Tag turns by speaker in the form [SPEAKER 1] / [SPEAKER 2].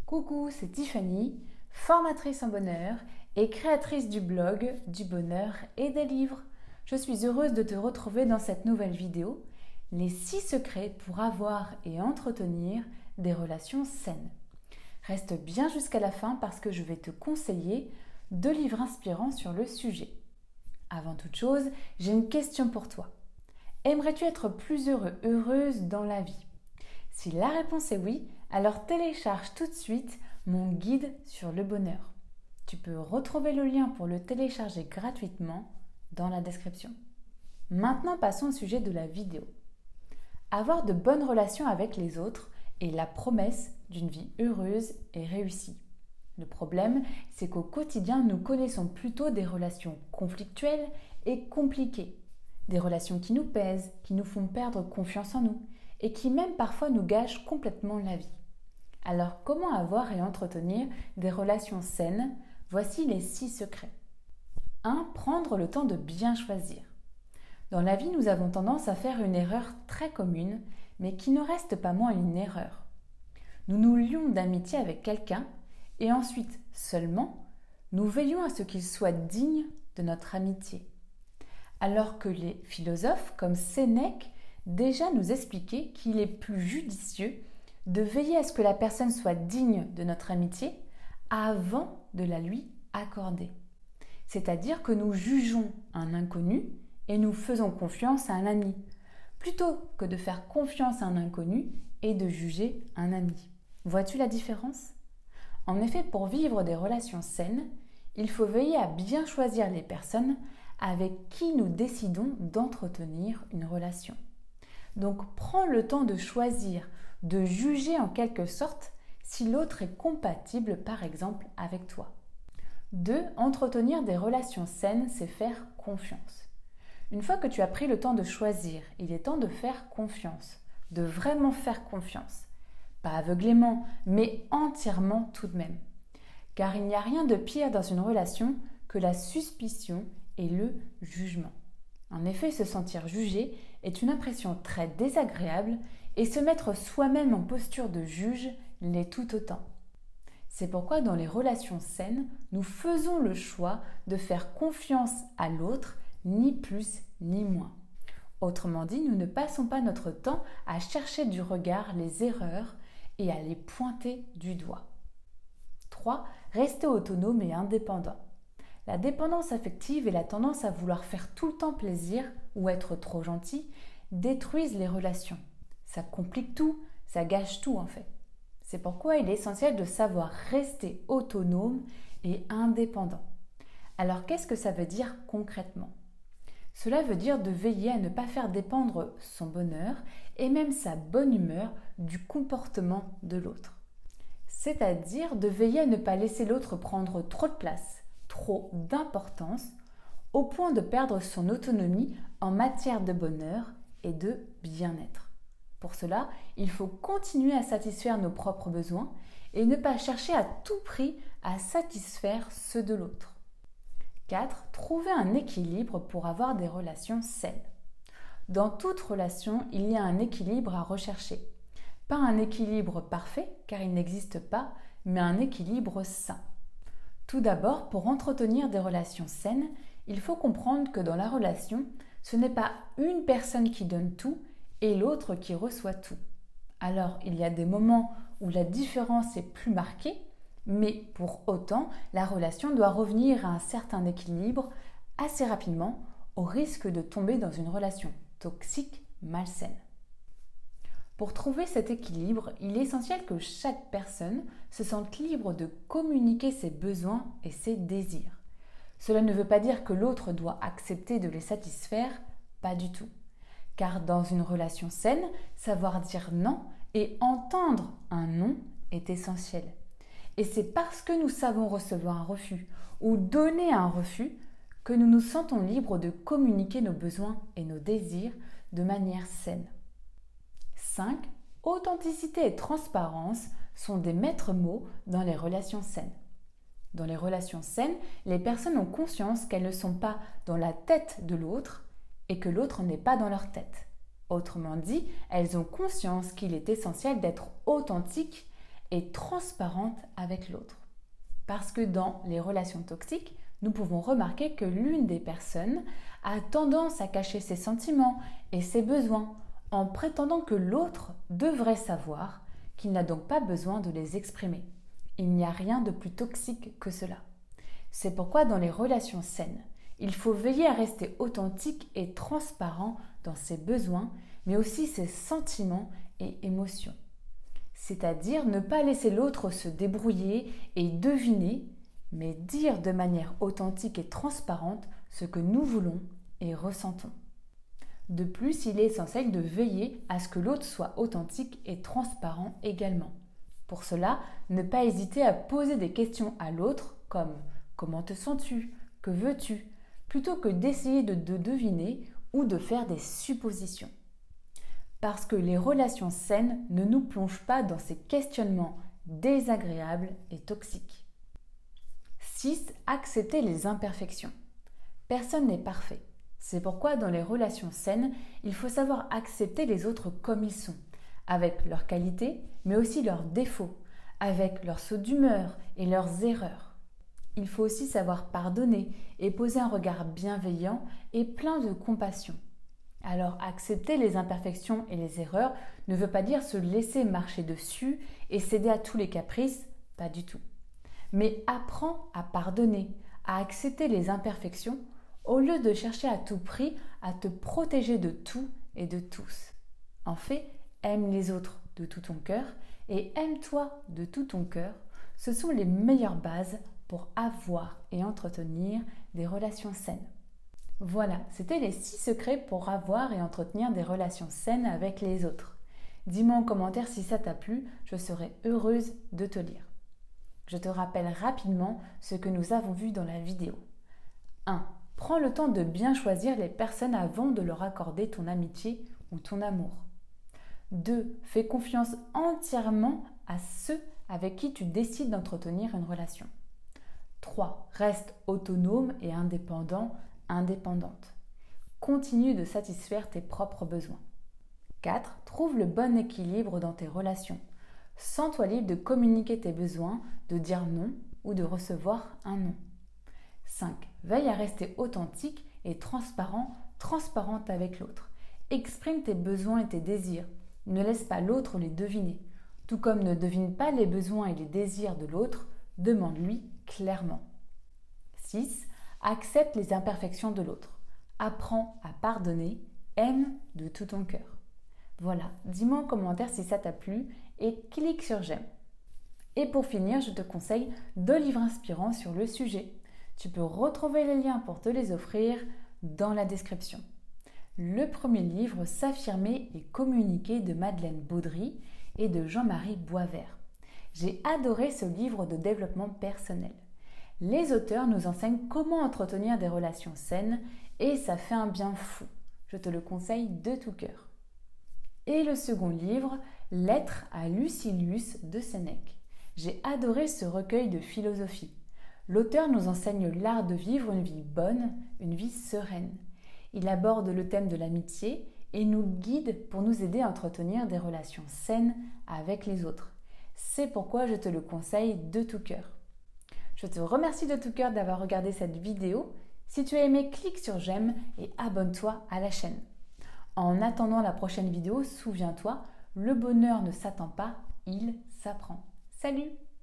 [SPEAKER 1] Coucou, c'est Tiffany, formatrice en bonheur et créatrice du blog du bonheur et des livres. Je suis heureuse de te retrouver dans cette nouvelle vidéo, les 6 secrets pour avoir et entretenir des relations saines. Reste bien jusqu'à la fin parce que je vais te conseiller 2 livres inspirants sur le sujet. Avant toute chose, j'ai une question pour toi. Aimerais-tu être plus heureux, heureuse dans la vie? Si la réponse est oui, alors télécharge tout de suite mon guide sur le bonheur. Tu peux retrouver le lien pour le télécharger gratuitement dans la description. Maintenant, passons au sujet de la vidéo. Avoir de bonnes relations avec les autres est la promesse d'une vie heureuse et réussie. Le problème, c'est qu'au quotidien, nous connaissons plutôt des relations conflictuelles et compliquées. Des relations qui nous pèsent, qui nous font perdre confiance en nous et qui même parfois nous gâchent complètement la vie. Alors, comment avoir et entretenir des relations saines? Voici les 6 secrets. 1. Prendre le temps de bien choisir. Dans la vie, nous avons tendance à faire une erreur très commune, mais qui ne reste pas moins une erreur. Nous nous lions d'amitié avec quelqu'un et ensuite seulement, nous veillons à ce qu'il soit digne de notre amitié. Alors que les philosophes comme Sénèque déjà nous expliquaient qu'il est plus judicieux de veiller à ce que la personne soit digne de notre amitié avant de la lui accorder. C'est-à-dire que nous jugeons un inconnu et nous faisons confiance à un ami, plutôt que de faire confiance à un inconnu et de juger un ami. Vois-tu la différence? En effet, pour vivre des relations saines, il faut veiller à bien choisir les personnes avec qui nous décidons d'entretenir une relation. Donc, prends le temps de choisir, de juger en quelque sorte si l'autre est compatible par exemple avec toi. 2. Entretenir des relations saines, c'est faire confiance. Une fois que tu as pris le temps de choisir, il est temps de faire confiance, de vraiment faire confiance. Pas aveuglément, mais entièrement tout de même. Car il n'y a rien de pire dans une relation que la suspicion et le jugement. En effet, se sentir jugé est une impression très désagréable et se mettre soi-même en posture de juge l'est tout autant. C'est pourquoi dans les relations saines, nous faisons le choix de faire confiance à l'autre, ni plus ni moins. Autrement dit, nous ne passons pas notre temps à chercher du regard les erreurs et à les pointer du doigt. 3. Rester autonome et indépendant. La dépendance affective et la tendance à vouloir faire tout le temps plaisir ou être trop gentil détruisent les relations. Ça complique tout, ça gâche tout en fait. C'est pourquoi il est essentiel de savoir rester autonome et indépendant. Alors qu'est-ce que ça veut dire concrètement? Cela veut dire de veiller à ne pas faire dépendre son bonheur et même sa bonne humeur du comportement de l'autre. C'est-à-dire de veiller à ne pas laisser l'autre prendre trop de place, trop d'importance, au point de perdre son autonomie en matière de bonheur et de bien-être. Pour cela, il faut continuer à satisfaire nos propres besoins et ne pas chercher à tout prix à satisfaire ceux de l'autre. 4. Trouver un équilibre pour avoir des relations saines. Dans toute relation, il y a un équilibre à rechercher. Pas un équilibre parfait, car il n'existe pas, mais un équilibre sain. Tout d'abord, pour entretenir des relations saines, il faut comprendre que dans la relation, ce n'est pas une personne qui donne tout et l'autre qui reçoit tout. Alors, il y a des moments où la différence est plus marquée, mais pour autant, la relation doit revenir à un certain équilibre assez rapidement, au risque de tomber dans une relation toxique, malsaine. Pour trouver cet équilibre, il est essentiel que chaque personne se sente libre de communiquer ses besoins et ses désirs. Cela ne veut pas dire que l'autre doit accepter de les satisfaire, pas du tout. Car dans une relation saine, savoir dire non et entendre un non est essentiel. Et c'est parce que nous savons recevoir un refus ou donner un refus que nous nous sentons libres de communiquer nos besoins et nos désirs de manière saine. 5. Authenticité et transparence sont des maîtres mots dans les relations saines. Dans les relations saines, les personnes ont conscience qu'elles ne sont pas dans la tête de l'autre et que l'autre n'est pas dans leur tête. Autrement dit, elles ont conscience qu'il est essentiel d'être authentique et transparente avec l'autre. Parce que dans les relations toxiques, nous pouvons remarquer que l'une des personnes a tendance à cacher ses sentiments et ses besoins en prétendant que l'autre devrait savoir qu'il n'a donc pas besoin de les exprimer. Il n'y a rien de plus toxique que cela. C'est pourquoi dans les relations saines, il faut veiller à rester authentique et transparent dans ses besoins, mais aussi ses sentiments et émotions. C'est-à-dire ne pas laisser l'autre se débrouiller et deviner, mais dire de manière authentique et transparente ce que nous voulons et ressentons. De plus, il est essentiel de veiller à ce que l'autre soit authentique et transparent également. Pour cela, ne pas hésiter à poser des questions à l'autre comme « Comment te sens-tu ? Que veux-tu ?» plutôt que d'essayer de deviner ou de faire des suppositions. Parce que les relations saines ne nous plongent pas dans ces questionnements désagréables et toxiques. 6. Accepter les imperfections. Personne n'est parfait. C'est pourquoi dans les relations saines, il faut savoir accepter les autres comme ils sont, avec leurs qualités, mais aussi leurs défauts, avec leurs sauts d'humeur et leurs erreurs. Il faut aussi savoir pardonner et poser un regard bienveillant et plein de compassion. Alors accepter les imperfections et les erreurs ne veut pas dire se laisser marcher dessus et céder à tous les caprices, pas du tout. Mais apprends à pardonner, à accepter les imperfections au lieu de chercher à tout prix à te protéger de tout et de tous. En fait, aime les autres de tout ton cœur et aime-toi de tout ton cœur. Ce sont les meilleures bases pour avoir et entretenir des relations saines. Voilà, c'était les 6 secrets pour avoir et entretenir des relations saines avec les autres. Dis-moi en commentaire si ça t'a plu, je serai heureuse de te lire. Je te rappelle rapidement ce que nous avons vu dans la vidéo. 1. Prends le temps de bien choisir les personnes avant de leur accorder ton amitié ou ton amour. 2. Fais confiance entièrement à ceux avec qui tu décides d'entretenir une relation. 3. Reste autonome et indépendante. Continue de satisfaire tes propres besoins. 4. Trouve le bon équilibre dans tes relations. Sens-toi libre de communiquer tes besoins, de dire non ou de recevoir un non. 5. Veille à rester authentique et transparente avec l'autre. Exprime tes besoins et tes désirs. Ne laisse pas l'autre les deviner. Tout comme ne devine pas les besoins et les désirs de l'autre, demande-lui clairement. 6. Accepte les imperfections de l'autre. Apprends à pardonner, aime de tout ton cœur. Voilà, dis-moi en commentaire si ça t'a plu et clique sur j'aime. Et pour finir, je te conseille 2 livres inspirants sur le sujet. Tu peux retrouver les liens pour te les offrir dans la description. Le premier livre, S'affirmer et communiquer de Madeleine Baudry et de Jean-Marie Boisvert. J'ai adoré ce livre de développement personnel. Les auteurs nous enseignent comment entretenir des relations saines et ça fait un bien fou. Je te le conseille de tout cœur. Et le second livre, Lettres à Lucilius de Sénèque. J'ai adoré ce recueil de philosophie. L'auteur nous enseigne l'art de vivre une vie bonne, une vie sereine. Il aborde le thème de l'amitié et nous guide pour nous aider à entretenir des relations saines avec les autres. C'est pourquoi je te le conseille de tout cœur. Je te remercie de tout cœur d'avoir regardé cette vidéo. Si tu as aimé, clique sur j'aime et abonne-toi à la chaîne. En attendant la prochaine vidéo, souviens-toi, le bonheur ne s'attend pas, il s'apprend. Salut!